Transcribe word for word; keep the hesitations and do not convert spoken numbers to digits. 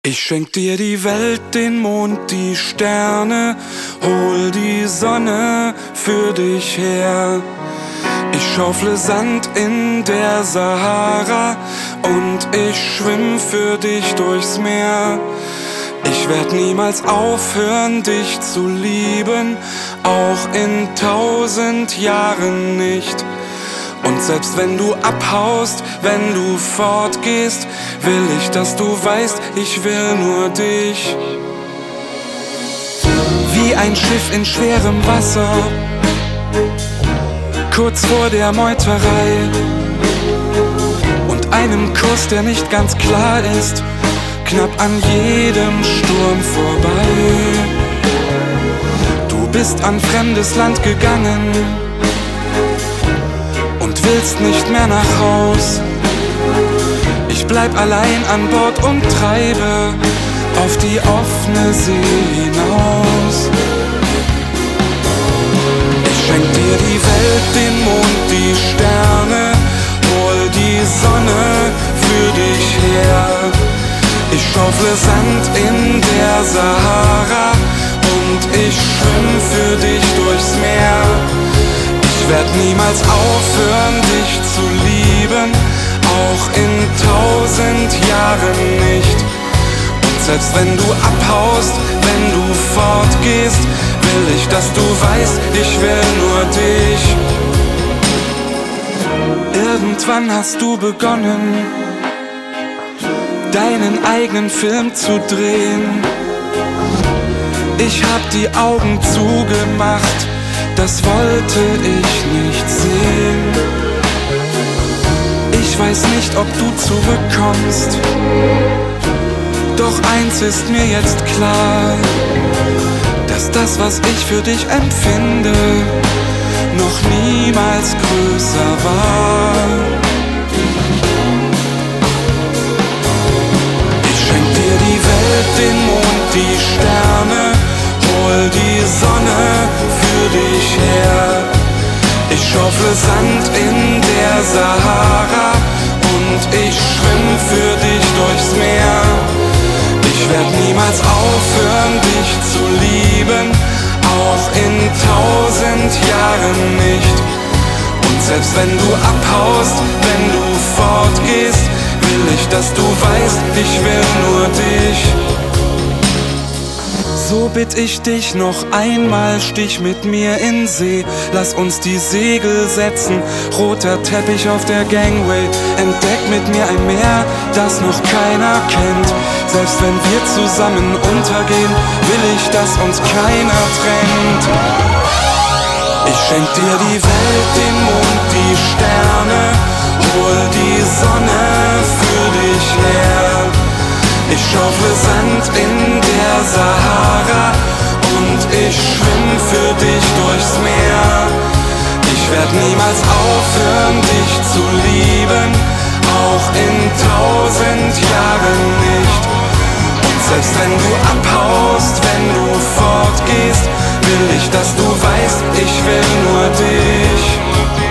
Ich schenk dir die Welt, den Mond, die Sterne, hol die Sonne für dich her. Ich schaufle Sand in der Sahara und ich schwimm für dich durchs Meer. Ich werd niemals aufhören, dich zu lieben, auch in tausend Jahren nicht. Und selbst wenn du abhaust, wenn du fortgehst, will ich, dass du weißt, ich will nur dich. Wie ein Schiff in schwerem Wasser, kurz vor der Meuterei, und einem Kurs, der nicht ganz klar ist, knapp an jedem Sturm vorbei. Du bist an fremdes Land gegangen und willst nicht mehr nach Haus. Ich bleib allein an Bord und treibe auf die offene See hinaus. Ich schenk dir die Welt, den Mond, die Sterne, hol die Sonne für dich her. Ich schaufle Sand in der Sahara und ich schwimm für dich durchs Meer. Ich werd niemals aufhören, dich zu lieben, auch in tausend Jahren nicht. Und selbst wenn du abhaust, wenn du fortgehst, will ich, dass du weißt, ich will nur dich. Irgendwann hast du begonnen, deinen eigenen Film zu drehen. Ich hab die Augen zugemacht, das wollte ich nicht sehen. Ich weiß nicht, ob du zurückkommst, doch eins ist mir jetzt klar, dass das, was ich für dich empfinde, noch niemals größer war. Ich schenk dir die Welt, den Mond, die Sterne, hol die Sonne für dich her. Ich schaufle Sand in der Sahara und ich schwimm für dich durchs Meer. Ich werd niemals aufhören, dich zu lieben, auch in tausend Jahren nicht. Und selbst wenn du abhaust, wenn du fortgehst, will ich, dass du weißt, ich will nur dich. So bitt ich dich noch einmal, stich mit mir in See. Lass uns die Segel setzen, roter Teppich auf der Gangway. Entdeck mit mir ein Meer, das noch keiner kennt. Selbst wenn wir zusammen untergehen, will ich, dass uns keiner trennt. Ich schenk dir die Welt, den Mond, die Sterne, hol die Sonne für dich her. Ich schaufle Sand in der Sahara und ich schwimm für dich durchs Meer. Ich werd niemals aufhören, dich zu lieben, auch in tausend Jahren nicht. Und selbst wenn du abhaust, wenn du fortgehst, will ich, dass du weißt, ich will nur dich.